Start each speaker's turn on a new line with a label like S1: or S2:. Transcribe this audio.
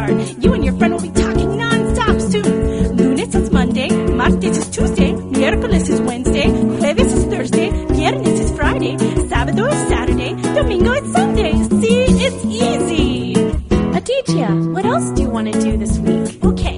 S1: start. You and your friend will be talking non-stop soon. Lunes is Monday, martes is Tuesday, miércoles is Wednesday, jueves is Thursday, viernes is Friday, sábado is Saturday, domingo is Sunday. See, it's easy.
S2: Aditya, what else do you want to do this week?
S1: Okay,